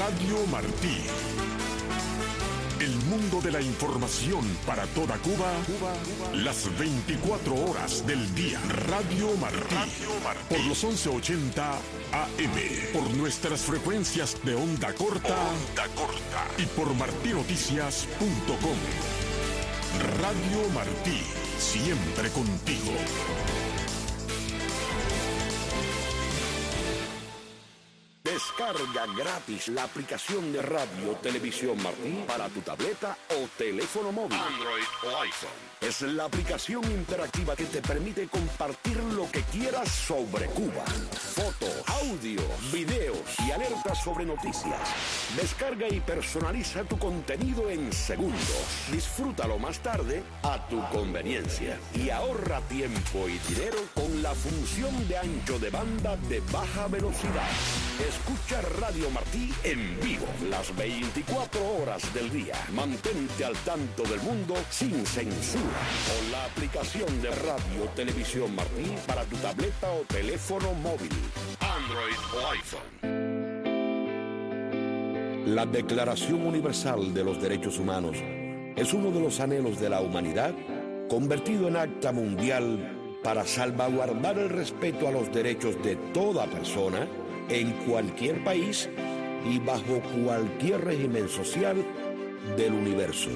Radio Martí. El mundo de la información para toda Cuba, las 24 horas del día. Radio Martí. Por los 1180 AM. Por nuestras frecuencias de onda corta. Y por martinoticias.com. Radio Martí. Siempre contigo. Descarga gratis la aplicación de Radio Televisión Martí para tu tableta o teléfono móvil, Android o iPhone. Es la aplicación interactiva que te permite compartir lo que quieras sobre Cuba. Fotos, audios, videos y alertas sobre noticias. Descarga y personaliza tu contenido en segundos. Disfrútalo más tarde a tu conveniencia. Y ahorra tiempo y dinero con la función de ancho de banda de baja velocidad. Escucha Radio Martí en vivo las 24 horas del día. Mantente al tanto del mundo sin censura. Con la aplicación de Radio Televisión Martí para tu tableta o teléfono móvil, Android o iPhone. La Declaración Universal de los Derechos Humanos es uno de los anhelos de la humanidad convertido en acta mundial para salvaguardar el respeto a los derechos de toda persona en cualquier país y bajo cualquier régimen social del universo.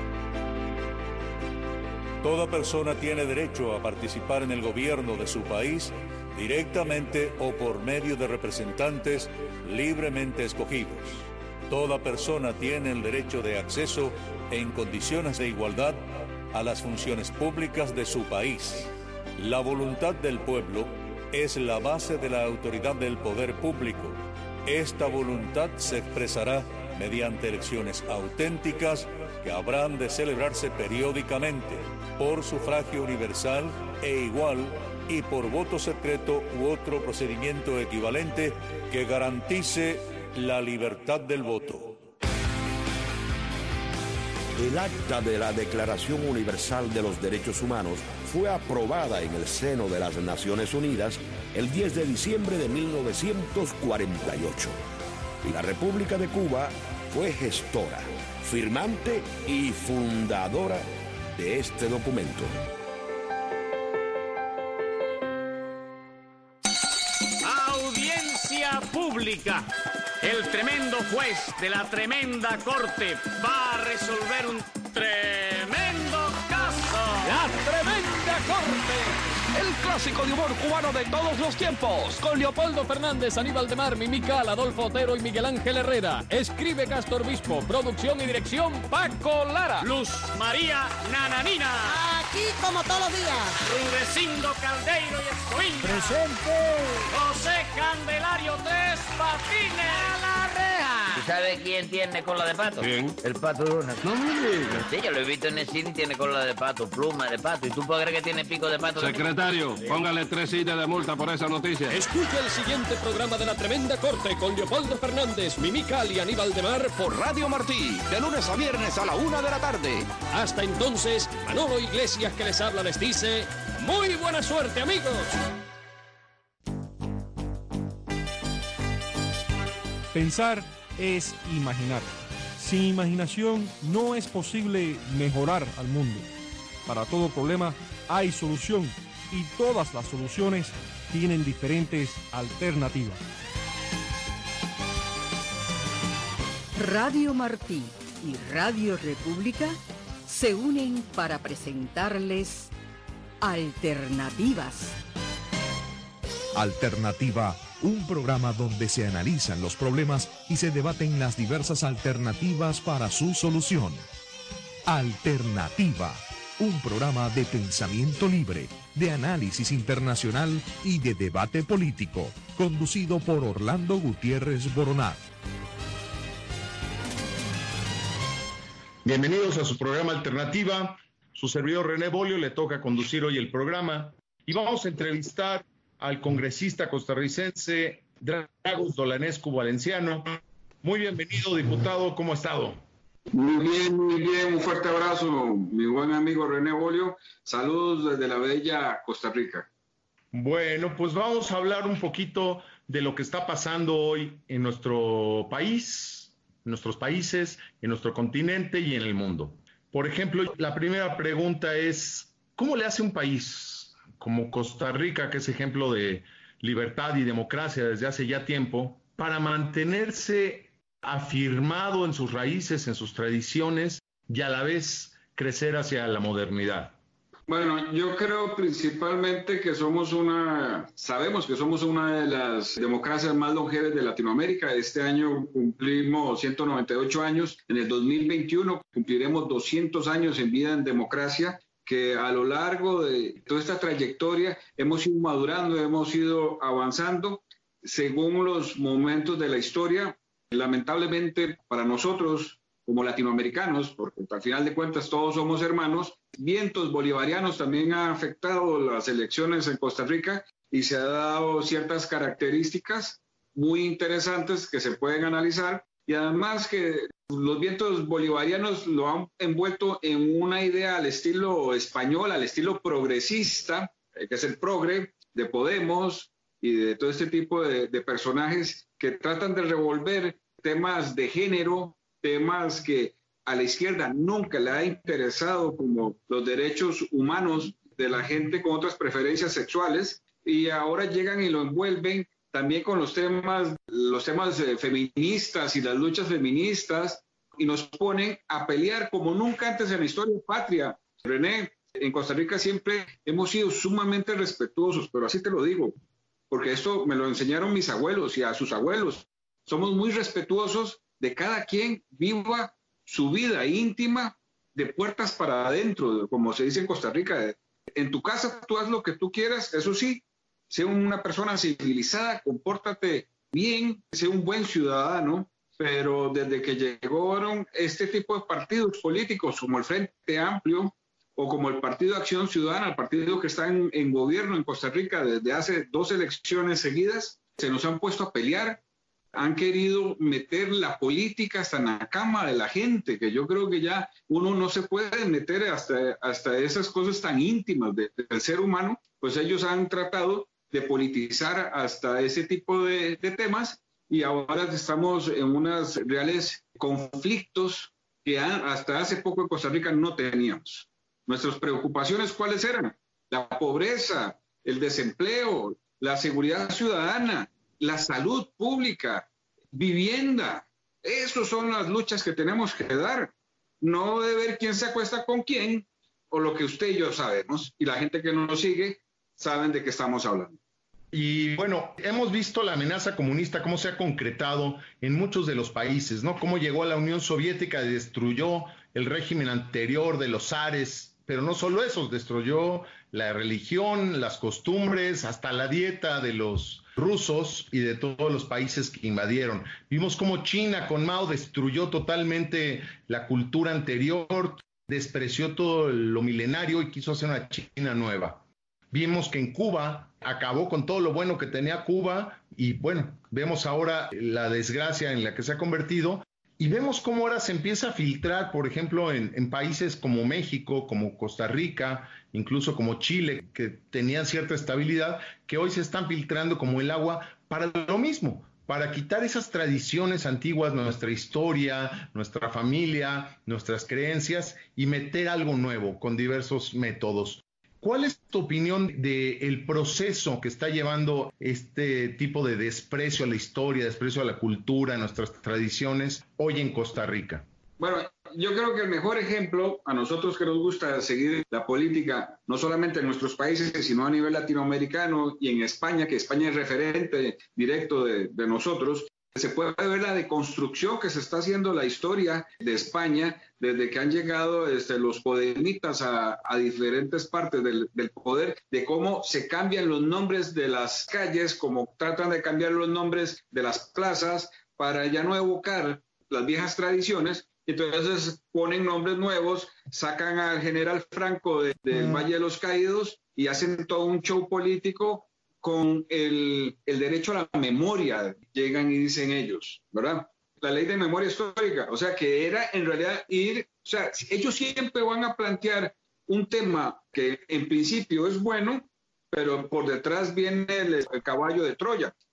Toda persona tiene derecho a participar en el gobierno de su país directamente o por medio de representantes libremente escogidos. Toda persona tiene el derecho de acceso en condiciones de igualdad a las funciones públicas de su país. La voluntad del pueblo es la base de la autoridad del poder público. Esta voluntad se expresará mediante elecciones auténticas que habrán de celebrarse periódicamente por sufragio universal e igual y por voto secreto u otro procedimiento equivalente que garantice la libertad del voto. El acta de la Declaración Universal de los Derechos Humanos fue aprobada en el seno de las Naciones Unidas el 10 de diciembre de 1948. Y la República de Cuba fue gestora, firmante y fundadora de este documento. Audiencia pública. El tremendo juez de la tremenda corte va a resolver un tremendo caso. La tremenda corte. El clásico de humor cubano de todos los tiempos. Con Leopoldo Fernández, Aníbal de Mar, Mimical, Adolfo Otero y Miguel Ángel Herrera. Escribe Castor Bispo. Producción y dirección Paco Lara. Luz María Nananina. Aquí como todos los días. Rudecindo Caldeiro y Escoviña. Presente. José Candelario Tres Patines. A la reja. ¿Tú sabes quién tiene cola de pato? ¿Quién? El Pato Donald. No me digas. Sí, yo lo he visto en el cine y tiene cola de pato, pluma de pato. ¿Y tú puedes creer que tiene pico de pato? Secretario, póngale 3 sillas de multa por esa noticia. Escucha el siguiente programa de La Tremenda Corte con Leopoldo Fernández, Mimical y Aníbal de Mar Por Radio Martí, de lunes a viernes a la 1 de la tarde. Hasta entonces, Manolo Iglesias que les habla les dice, ¡muy buena suerte, amigos! Pensar es imaginar. Sin imaginación no es posible mejorar al mundo. Para todo problema hay solución y todas las soluciones tienen diferentes alternativas. Radio Martí y Radio República se unen para presentarles Alternativas. Alternativa, un programa donde se analizan los problemas y se debaten las diversas alternativas para su solución. Alternativa, un programa de pensamiento libre, de análisis internacional y de debate político, conducido por Orlando Gutiérrez Boronat. Bienvenidos a su programa Alternativa. Su servidor René Bolio le toca conducir hoy el programa y vamos a entrevistar al congresista costarricense Dragos Dolanescu Valenciano. Muy bienvenido, diputado, ¿cómo ha estado? Muy bien, un fuerte abrazo, mi buen amigo René Bolio. Saludos desde la bella Costa Rica. Bueno, pues vamos a hablar un poquito de lo que está pasando hoy en nuestro país, en nuestros países, en nuestro continente y en el mundo. Por ejemplo, la primera pregunta es, ¿cómo le hace un país como Costa Rica, que es ejemplo de libertad y democracia desde hace ya tiempo, para mantenerse afirmado en sus raíces, en sus tradiciones y a la vez crecer hacia la modernidad? Bueno, yo creo principalmente que sabemos que somos una de las democracias más longevas de Latinoamérica. Este año cumplimos 198 años, en el 2021 cumpliremos 200 años en vida en democracia, que a lo largo de toda esta trayectoria hemos ido madurando, hemos ido avanzando según los momentos de la historia. Lamentablemente para nosotros, como latinoamericanos, porque al final de cuentas todos somos hermanos, vientos bolivarianos también han afectado las elecciones en Costa Rica y se han dado ciertas características muy interesantes que se pueden analizar, y además que los vientos bolivarianos lo han envuelto en una idea al estilo español, al estilo progresista, que es el progre de Podemos y de todo este tipo de personajes que tratan de revolver temas de género, temas que a la izquierda nunca le ha interesado, como los derechos humanos de la gente con otras preferencias sexuales, y ahora llegan y lo envuelven también con los temas feministas y las luchas feministas, y nos ponen a pelear como nunca antes en la historia patria. René, en Costa Rica siempre hemos sido sumamente respetuosos, pero así te lo digo, porque esto me lo enseñaron mis abuelos y a sus abuelos. Somos muy respetuosos de cada quien viva su vida íntima de puertas para adentro, como se dice en Costa Rica. En tu casa tú haz lo que tú quieras, eso sí, sé una persona civilizada, compórtate bien, sé un buen ciudadano, pero desde que llegaron este tipo de partidos políticos como el Frente Amplio o como el Partido Acción Ciudadana, el partido que está en gobierno en Costa Rica desde hace 2 elecciones seguidas, se nos han puesto a pelear. Han querido meter la política hasta en la cama de la gente, que yo creo que ya uno no se puede meter hasta esas cosas tan íntimas del ser humano, pues ellos han tratado de politizar hasta ese tipo de temas, y ahora estamos en unos reales conflictos que hasta hace poco en Costa Rica no teníamos. Nuestras preocupaciones, ¿cuáles eran? La pobreza, el desempleo, la seguridad ciudadana, la salud pública, vivienda. Esas son las luchas que tenemos que dar. No de ver quién se acuesta con quién, o lo que usted y yo sabemos, y la gente que nos sigue saben de qué estamos hablando. Y bueno, hemos visto la amenaza comunista, cómo se ha concretado en muchos de los países, ¿no? Cómo llegó a la Unión Soviética y destruyó el régimen anterior de los zares, pero no solo eso, destruyó la religión, las costumbres, hasta la dieta de los rusos y de todos los países que invadieron. Vimos cómo China con Mao destruyó totalmente la cultura anterior, despreció todo lo milenario y quiso hacer una China nueva. Vimos que en Cuba acabó con todo lo bueno que tenía Cuba y bueno, vemos ahora la desgracia en la que se ha convertido. Y vemos cómo ahora se empieza a filtrar, por ejemplo, en países como México, como Costa Rica, incluso como Chile, que tenían cierta estabilidad, que hoy se están filtrando como el agua para lo mismo, para quitar esas tradiciones antiguas, nuestra historia, nuestra familia, nuestras creencias, y meter algo nuevo con diversos métodos. ¿Cuál es tu opinión del proceso que está llevando este tipo de desprecio a la historia, desprecio a la cultura, a nuestras tradiciones hoy en Costa Rica? Bueno, yo creo que el mejor ejemplo a nosotros que nos gusta seguir la política, no solamente en nuestros países, sino a nivel latinoamericano y en España, que España es referente directo de nosotros, se puede ver la deconstrucción que se está haciendo la historia de España desde que han llegado los podemitas a diferentes partes del poder, de cómo se cambian los nombres de las calles, cómo tratan de cambiar los nombres de las plazas para ya no evocar las viejas tradiciones. Entonces ponen nombres nuevos, sacan al general Franco del Valle de los Caídos y hacen todo un show político con el derecho a la memoria, llegan y dicen ellos, ¿verdad? La ley de memoria histórica, o sea, que era en realidad ellos siempre van a plantear un tema que en principio es bueno, pero por detrás viene el caballo de Troya.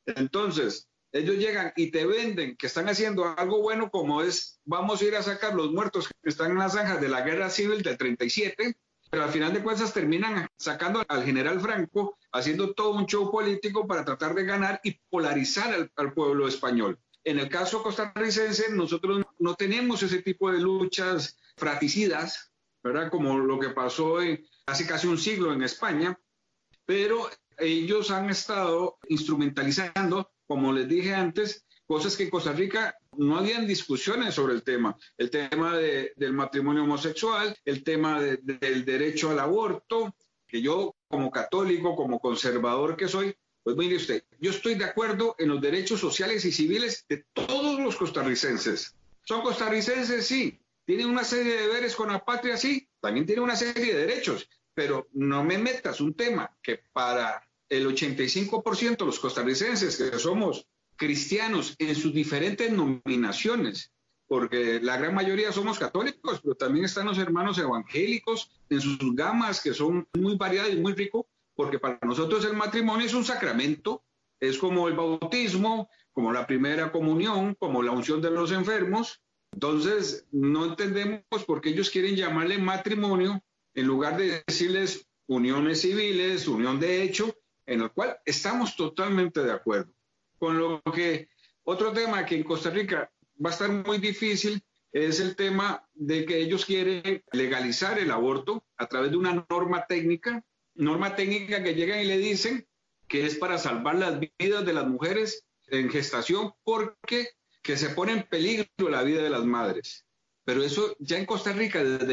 Entonces, ellos llegan y te venden que están haciendo algo bueno, como es, vamos a ir a sacar los muertos que están en las zanjas de la guerra civil del 37, pero al final de cuentas terminan sacando al general Franco, haciendo todo un show político para tratar de ganar y polarizar al pueblo español. En el caso costarricense, nosotros no tenemos ese tipo de luchas fratricidas, ¿verdad? Como lo que pasó hace casi un siglo en España, pero ellos han estado instrumentalizando, como les dije antes, cosas que en Costa Rica no habían discusiones sobre el tema del matrimonio homosexual, el tema del derecho al aborto, que yo como católico, como conservador que soy, pues mire usted, yo estoy de acuerdo en los derechos sociales y civiles de todos los costarricenses. ¿Son costarricenses? Sí. ¿Tienen una serie de deberes con la patria? Sí. También tienen una serie de derechos, pero no me metas un tema que para el 85% de los costarricenses que somos cristianos en sus diferentes nominaciones, porque la gran mayoría somos católicos, pero también están los hermanos evangélicos en sus gamas que son muy variadas y muy ricos, porque para nosotros el matrimonio es un sacramento, es como el bautismo, como la primera comunión, como la unción de los enfermos. Entonces no entendemos por qué ellos quieren llamarle matrimonio en lugar de decirles uniones civiles, unión de hecho, en el cual estamos totalmente de acuerdo. Con lo que otro tema que en Costa Rica va a estar muy difícil es el tema de que ellos quieren legalizar el aborto a través de una norma técnica que llegan y le dicen que es para salvar las vidas de las mujeres en gestación porque que se pone en peligro la vida de las madres. Pero eso ya en Costa Rica desde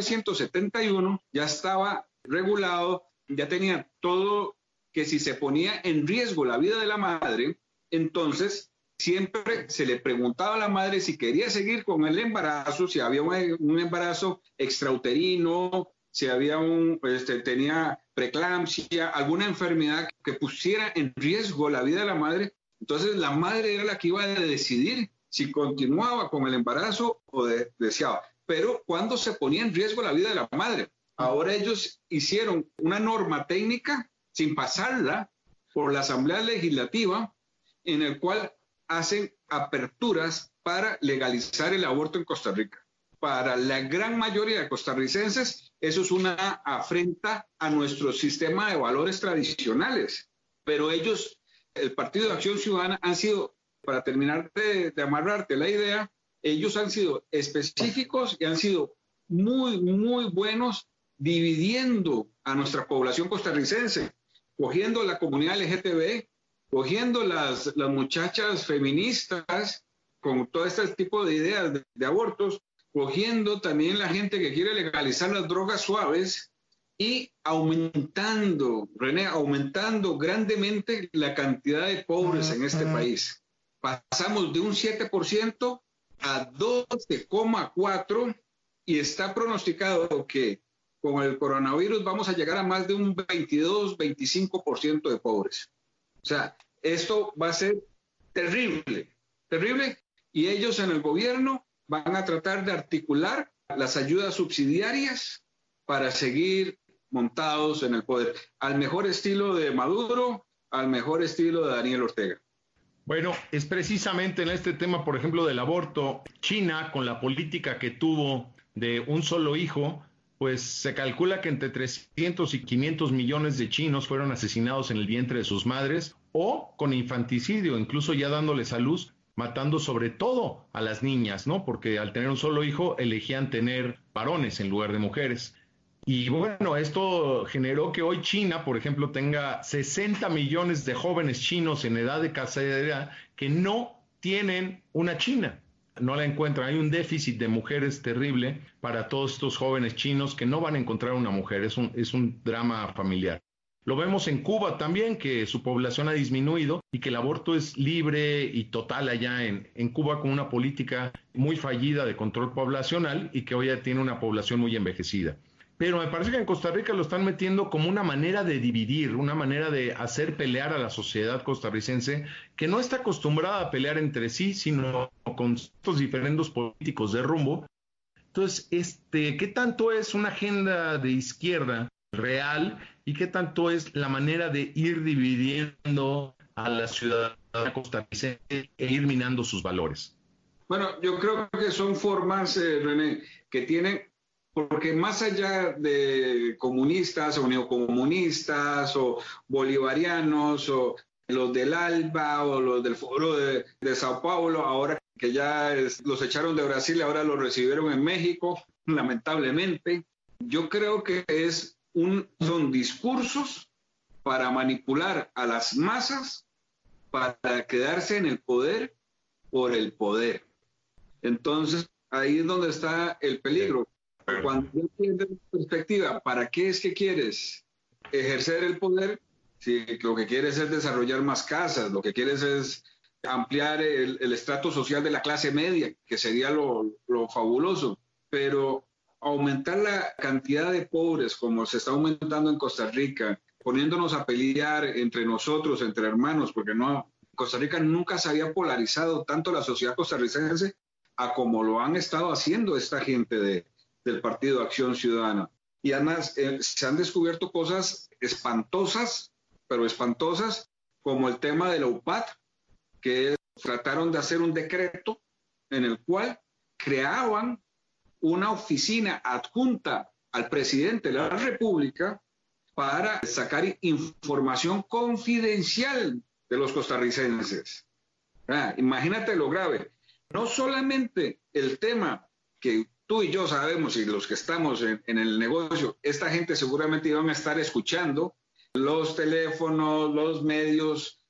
1971 ya estaba regulado, ya tenía todo, que si se ponía en riesgo la vida de la madre, entonces siempre se le preguntaba a la madre si quería seguir con el embarazo, si había un embarazo extrauterino, si había tenía preeclampsia, alguna enfermedad que pusiera en riesgo la vida de la madre. Entonces la madre era la que iba a decidir si continuaba con el embarazo o deseaba. Pero cuando se ponía en riesgo la vida de la madre, ahora ellos hicieron una norma técnica sin pasarla por la Asamblea Legislativa, en el cual hacen aperturas para legalizar el aborto en Costa Rica. Para la gran mayoría de costarricenses, eso es una afrenta a nuestro sistema de valores tradicionales. Pero ellos, el Partido de Acción Ciudadana, han sido, para terminar de amarrarte la idea, ellos han sido específicos y han sido muy, muy buenos dividiendo a nuestra población costarricense, cogiendo la comunidad LGTB, cogiendo las muchachas feministas con todo este tipo de ideas de abortos, cogiendo también la gente que quiere legalizar las drogas suaves y aumentando, René, aumentando grandemente la cantidad de pobres en este país. Pasamos de un 7% a 12,4% y está pronosticado que con el coronavirus vamos a llegar a más de un 22-25% de pobres. O sea, esto va a ser terrible, terrible, y ellos en el gobierno van a tratar de articular las ayudas subsidiarias para seguir montados en el poder, al mejor estilo de Maduro, al mejor estilo de Daniel Ortega. Bueno, es precisamente en este tema, por ejemplo, del aborto, China, con la política que tuvo de un solo hijo, pues se calcula que entre 300 y 500 millones de chinos fueron asesinados en el vientre de sus madres o con infanticidio, incluso ya dándoles a luz, matando sobre todo a las niñas, ¿no? Porque al tener un solo hijo elegían tener varones en lugar de mujeres. Y bueno, esto generó que hoy China, por ejemplo, tenga 60 millones de jóvenes chinos en edad de casadería que no tienen una china. No la encuentran. Hay un déficit de mujeres terrible para todos estos jóvenes chinos que no van a encontrar una mujer. Es un drama familiar. Lo vemos en Cuba también, que su población ha disminuido y que el aborto es libre y total allá en Cuba, con una política muy fallida de control poblacional y que hoy ya tiene una población muy envejecida. Pero me parece que en Costa Rica lo están metiendo como una manera de dividir, una manera de hacer pelear a la sociedad costarricense, que no está acostumbrada a pelear entre sí, sino con estos diferentes políticos de rumbo. Entonces, ¿qué tanto es una agenda de izquierda real y qué tanto es la manera de ir dividiendo a la ciudadanía costarricense e ir minando sus valores? Bueno, yo creo que son formas, René, que tienen, porque más allá de comunistas o neocomunistas o bolivarianos o los del ALBA o los del Foro de Sao Paulo, ahora que ya los echaron de Brasil, ahora los recibieron en México, lamentablemente, yo creo que son discursos para manipular a las masas, para quedarse en el poder por el poder. Entonces, ahí es donde está el peligro. Cuando tú entiendes la perspectiva, ¿para qué es que quieres ejercer el poder? Si lo que quieres es desarrollar más casas, lo que quieres es ampliar el estrato social de la clase media, que sería lo fabuloso, pero aumentar la cantidad de pobres como se está aumentando en Costa Rica, poniéndonos a pelear entre nosotros, entre hermanos, porque no, Costa Rica nunca se había polarizado tanto la sociedad costarricense a como lo han estado haciendo esta gente del Partido de Acción Ciudadana. Y además se han descubierto cosas espantosas, pero espantosas, como el tema de la UPAD, que trataron de hacer un decreto en el cual creaban una oficina adjunta al presidente de la República para sacar información confidencial de los costarricenses. Imagínate lo grave. No solamente el tema que tú y yo sabemos y los que estamos en el negocio, esta gente seguramente iban a estar escuchando los teléfonos, los medios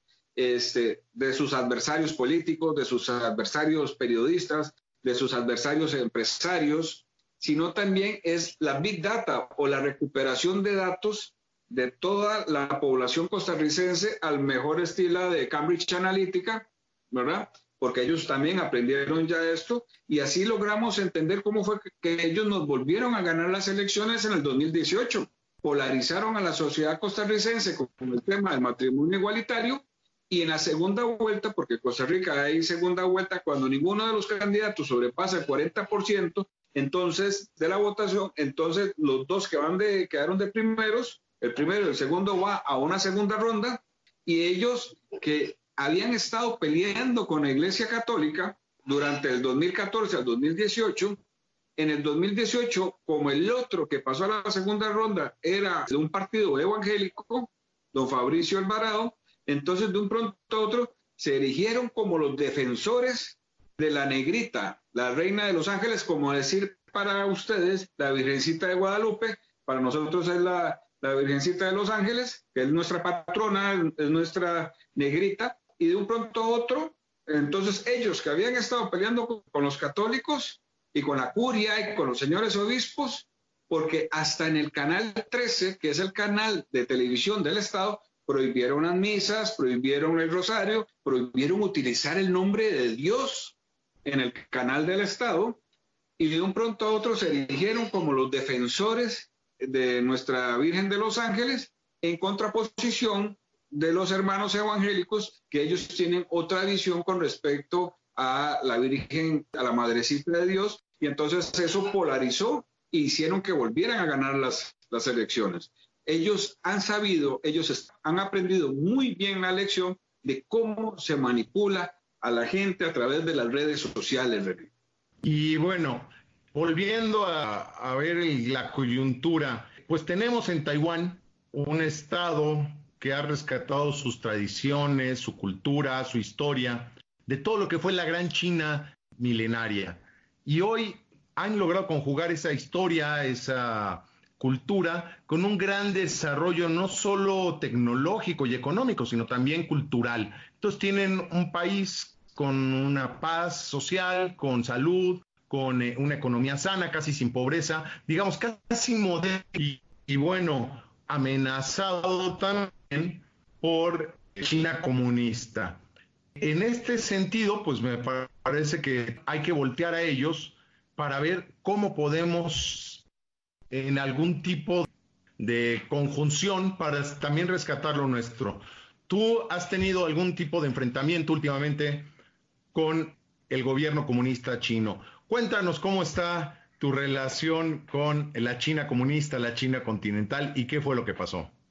de sus adversarios políticos, de sus adversarios periodistas, de sus adversarios empresarios, sino también es la Big Data o la recuperación de datos de toda la población costarricense al mejor estilo de Cambridge Analytica, ¿verdad? Porque ellos también aprendieron ya esto y así logramos entender cómo fue que ellos nos volvieron a ganar las elecciones en el 2018. Polarizaron a la sociedad costarricense con el tema del matrimonio igualitario y en la segunda vuelta, porque en Costa Rica hay segunda vuelta cuando ninguno de los candidatos sobrepasa el 40% entonces de la votación, entonces los dos que quedaron de primeros, el primero y el segundo va a una segunda ronda y ellos que habían estado peleando con la Iglesia Católica durante el 2014 al 2018, en el 2018, como el otro que pasó a la segunda ronda era de un partido evangélico, don Fabricio Alvarado, entonces de un pronto a otro se erigieron como los defensores de la negrita, la reina de los ángeles, como decir para ustedes la Virgencita de Guadalupe, para nosotros es la Virgencita de los Ángeles, que es nuestra patrona, es nuestra negrita, y de un pronto a otro, entonces ellos que habían estado peleando con los católicos y con la curia y con los señores obispos, porque hasta en el canal 13, que es el canal de televisión del Estado, prohibieron las misas, prohibieron el rosario, prohibieron utilizar el nombre de Dios en el canal del Estado, y de un pronto a otro se erigieron como los defensores de nuestra Virgen de los Ángeles, en contraposición de los hermanos evangélicos, que ellos tienen otra visión con respecto a la Virgen, a la Madrecita de Dios, y entonces eso polarizó e hicieron que volvieran a ganar las elecciones. Ellos han sabido, ellos han aprendido muy bien la lección de cómo se manipula a la gente a través de las redes sociales. Y bueno, volviendo a ver la coyuntura, pues tenemos en Taiwán un estado que ha rescatado sus tradiciones, su cultura, su historia, de todo lo que fue la gran China milenaria. Y hoy han logrado conjugar esa historia, esa cultura, con un gran desarrollo no solo tecnológico y económico, sino también cultural. Entonces tienen un país con una paz social, con salud, con una economía sana, casi sin pobreza, digamos, casi moderna y bueno, amenazado también por China comunista. En este sentido, pues me parece que hay que voltear a ellos para ver cómo podemos en algún tipo de conjunción para también rescatar lo nuestro. ¿Tú has tenido algún tipo de enfrentamiento últimamente con el gobierno comunista chino? Cuéntanos cómo está tu relación con la China comunista, la China continental y qué fue lo que pasó.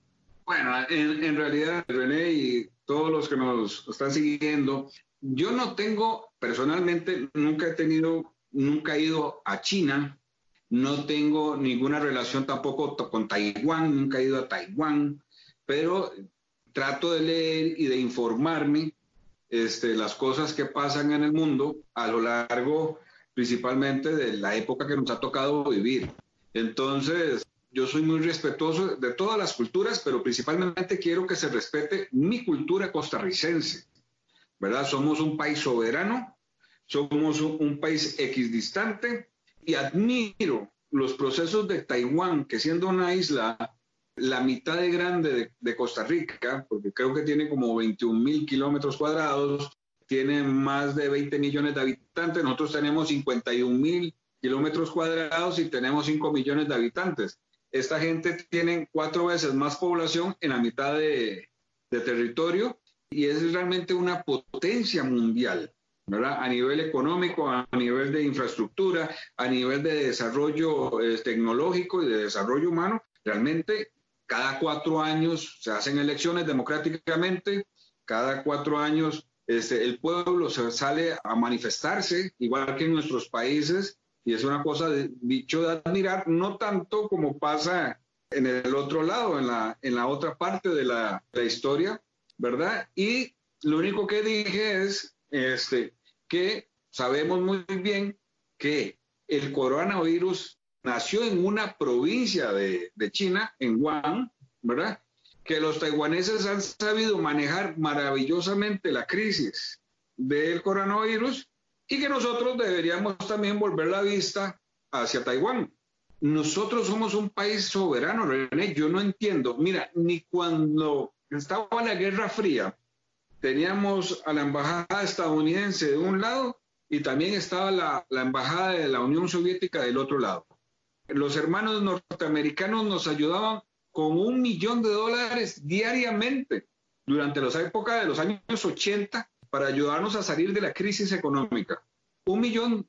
Bueno, en realidad, René y todos los que nos están siguiendo, yo no tengo, personalmente, nunca he ido a China, no tengo ninguna relación tampoco con Taiwán, nunca he ido a Taiwán, pero trato de leer y de informarme las cosas que pasan en el mundo a lo largo, principalmente de la época que nos ha tocado vivir. Entonces, yo soy muy respetuoso de todas las culturas, pero principalmente quiero que se respete mi cultura costarricense, ¿verdad? Somos un país soberano, somos un país equidistante y admiro los procesos de Taiwán, que siendo una isla la mitad de grande de Costa Rica, porque creo que tiene como 21,000 kilómetros cuadrados, tiene más de 20 millones de habitantes, nosotros tenemos 51,000 kilómetros cuadrados y tenemos 5 millones de habitantes. Esta gente tiene 4 veces más población en la mitad de territorio y es realmente una potencia mundial, ¿verdad? A nivel económico, a nivel de infraestructura, a nivel de desarrollo tecnológico y de desarrollo humano. Realmente cada 4 años se hacen elecciones democráticamente, cada 4 años el pueblo se sale a manifestarse, igual que en nuestros países, y es una cosa dicho de admirar, no tanto como pasa en el otro lado, en la otra parte de la historia, ¿verdad? Y lo único que dije es que sabemos muy bien que el coronavirus nació en una provincia de China, en Wuhan, ¿verdad? Que los taiwaneses han sabido manejar maravillosamente la crisis del coronavirus y que nosotros deberíamos también volver la vista hacia Taiwán. Nosotros somos un país soberano, René, yo no entiendo. Mira, ni cuando estaba la Guerra Fría, teníamos a la embajada estadounidense de un lado y también estaba la embajada de la Unión Soviética del otro lado. Los hermanos norteamericanos nos ayudaban con $1 millón diariamente durante la época de los años 80 para ayudarnos a salir de la crisis económica. $1 millón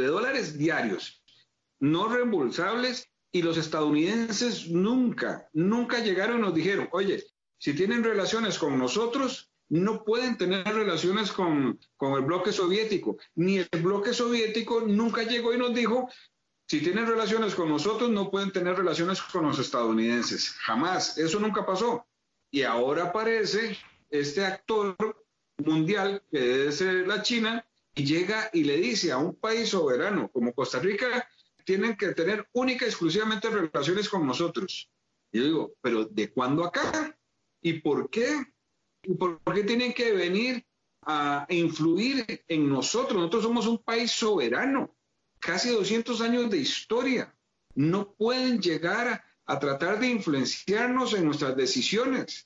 diarios, no reembolsables, y los estadounidenses nunca llegaron y nos dijeron, oye, si tienen relaciones con nosotros, no pueden tener relaciones con el bloque soviético. Ni el bloque soviético nunca llegó y nos dijo, si tienen relaciones con nosotros, no pueden tener relaciones con los estadounidenses. Jamás, eso nunca pasó. Y ahora aparece este actor mundial, que es la China, y llega y le dice a un país soberano como Costa Rica, tienen que tener única y exclusivamente relaciones con nosotros. Y yo digo, ¿pero de cuándo acá? ¿Y por qué? ¿Y por qué tienen que venir a influir en nosotros? Nosotros somos un país soberano, casi 200 años de historia. No pueden llegar a tratar de influenciarnos en nuestras decisiones.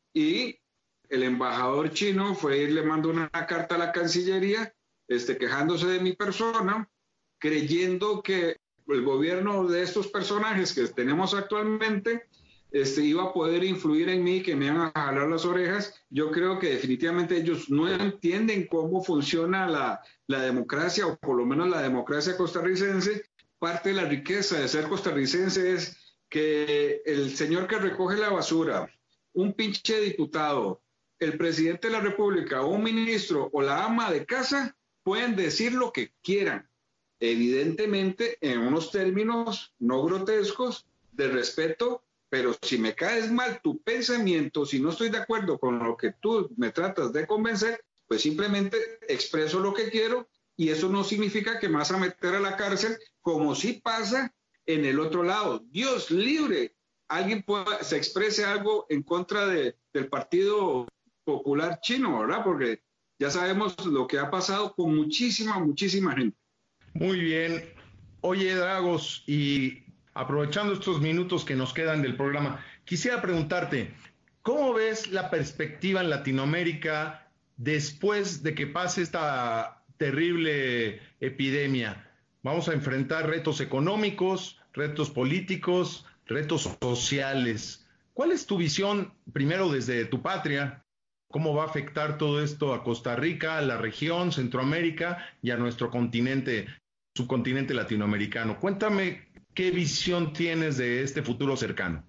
Y el embajador chino fue y le mandó una carta a la Cancillería quejándose de mi persona, creyendo que el gobierno de estos personajes que tenemos actualmente iba a poder influir en mí, que me iban a jalar las orejas. Yo creo que definitivamente ellos no entienden cómo funciona la democracia, o por lo menos la democracia costarricense. Parte de la riqueza de ser costarricense es que el señor que recoge la basura, un pinche diputado, el presidente de la República, un ministro o la ama de casa pueden decir lo que quieran, evidentemente en unos términos no grotescos, de respeto, pero si me caes mal tu pensamiento, si no estoy de acuerdo con lo que tú me tratas de convencer, pues simplemente expreso lo que quiero, y eso no significa que me vas a meter a la cárcel, como sí pasa en el otro lado. Dios libre, alguien se exprese algo en contra del Partido Popular Chino, ¿verdad? Porque ya sabemos lo que ha pasado con muchísima gente. Muy bien. Oye, Dragos, y aprovechando estos minutos que nos quedan del programa, quisiera preguntarte, ¿cómo ves la perspectiva en Latinoamérica después de que pase esta terrible epidemia? Vamos a enfrentar retos económicos, retos políticos, retos sociales. ¿Cuál es tu visión, primero desde tu patria? ¿Cómo va a afectar todo esto a Costa Rica, a la región, Centroamérica y a nuestro continente, subcontinente latinoamericano? Cuéntame qué visión tienes de este futuro cercano.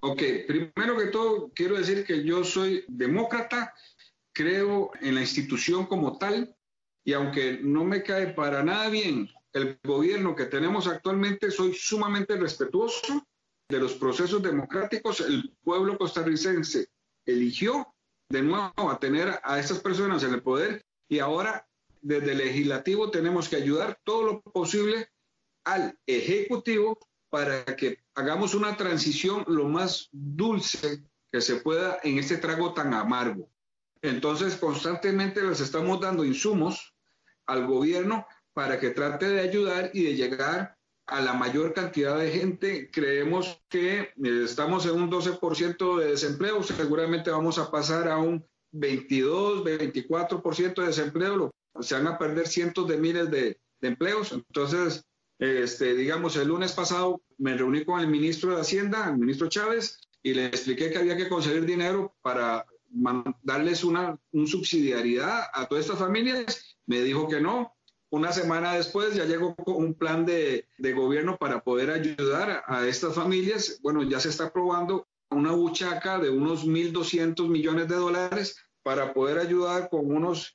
Ok, primero que todo quiero decir que yo soy demócrata, creo en la institución como tal, y aunque no me cae para nada bien el gobierno que tenemos actualmente, soy sumamente respetuoso de los procesos democráticos. El pueblo costarricense eligió de nuevo a tener a estas personas en el poder, y ahora desde el legislativo tenemos que ayudar todo lo posible al ejecutivo para que hagamos una transición lo más dulce que se pueda en este trago tan amargo. Entonces, constantemente les estamos dando insumos al gobierno para que trate de ayudar y de llegar a la mayor cantidad de gente. Creemos que estamos en un 12% de desempleo, seguramente vamos a pasar a un 22, 24% de desempleo, se van a perder cientos de miles de empleos. Entonces, digamos, el lunes pasado me reuní con el ministro de Hacienda, el ministro Chávez, y le expliqué que había que conseguir dinero para darles una subsidiariedad a todas estas familias. Me dijo que no. Una semana después ya llegó con un plan de gobierno para poder ayudar a estas familias. Bueno, ya se está aprobando una buchaca de unos $1.200 millones para poder ayudar con unos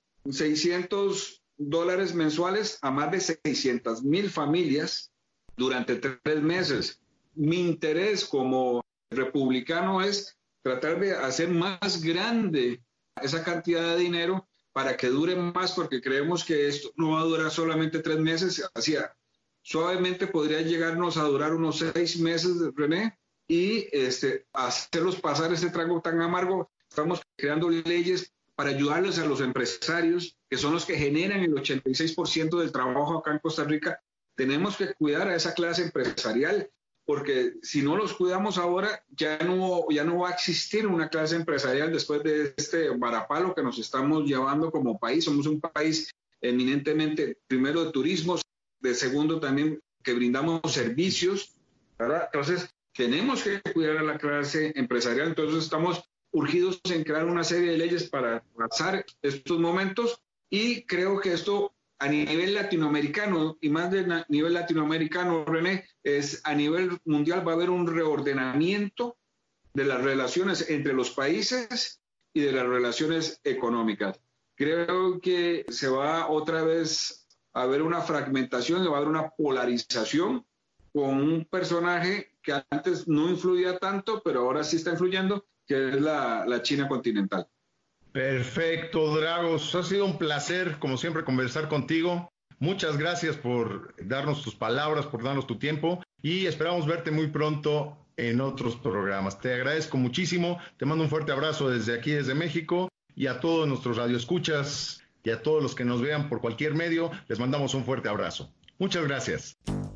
$600 mensuales a más de 600,000 familias durante 3 meses. Mi interés como republicano es tratar de hacer más grande esa cantidad de dinero para que dure más, porque creemos que esto no va a durar solamente 3 meses. Así, suavemente podría llegarnos a durar unos 6 meses, René, y hacerlos pasar este trago tan amargo. Estamos creando leyes para ayudarles a los empresarios, que son los que generan el 86% del trabajo acá en Costa Rica. Tenemos que cuidar a esa clase empresarial, porque si no los cuidamos ahora, ya no va a existir una clase empresarial después de este varapalo que nos estamos llevando como país. Somos un país eminentemente, primero, de turismo, de segundo también que brindamos servicios, ¿verdad? Entonces, tenemos que cuidar a la clase empresarial. Entonces, estamos urgidos en crear una serie de leyes para pasar estos momentos, y creo que esto a nivel latinoamericano, y más de nivel latinoamericano, René, es a nivel mundial, va a haber un reordenamiento de las relaciones entre los países y de las relaciones económicas. Creo que se va otra vez a ver una fragmentación, va a haber una polarización con un personaje que antes no influía tanto, pero ahora sí está influyendo, que es la China continental. Perfecto, Dragos. Ha sido un placer, como siempre, conversar contigo. Muchas gracias por darnos tus palabras, por darnos tu tiempo, y esperamos verte muy pronto en otros programas. Te agradezco muchísimo. Te mando un fuerte abrazo desde aquí, desde México, y a todos nuestros radioescuchas y a todos los que nos vean por cualquier medio, les mandamos un fuerte abrazo. Muchas gracias.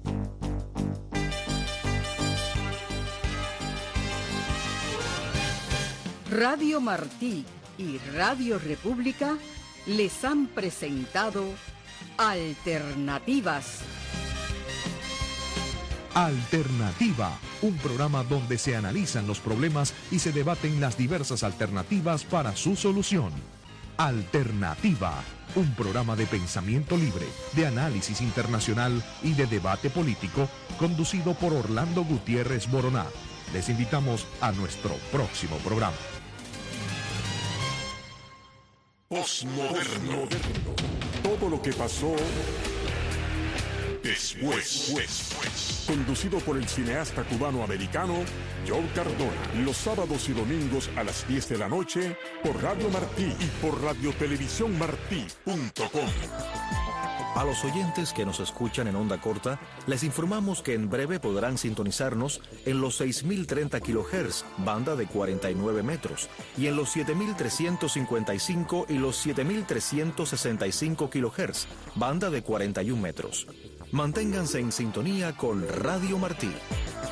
Radio Martí y Radio República les han presentado Alternativas. Alternativa, un programa donde se analizan los problemas y se debaten las diversas alternativas para su solución. Alternativa, un programa de pensamiento libre, de análisis internacional y de debate político, conducido por Orlando Gutiérrez Boroná. Les invitamos a nuestro próximo programa. Postmoderno. Todo lo que pasó después. Conducido por el cineasta cubano-americano Joe Cardona. Los sábados y domingos a las 10 de la noche por Radio Martí y por radiotelevisiónmartí.com. A los oyentes que nos escuchan en onda corta, les informamos que en breve podrán sintonizarnos en los 6.030 kHz, banda de 49 metros, y en los 7.355 y los 7.365 kHz, banda de 41 metros. Manténganse en sintonía con Radio Martí.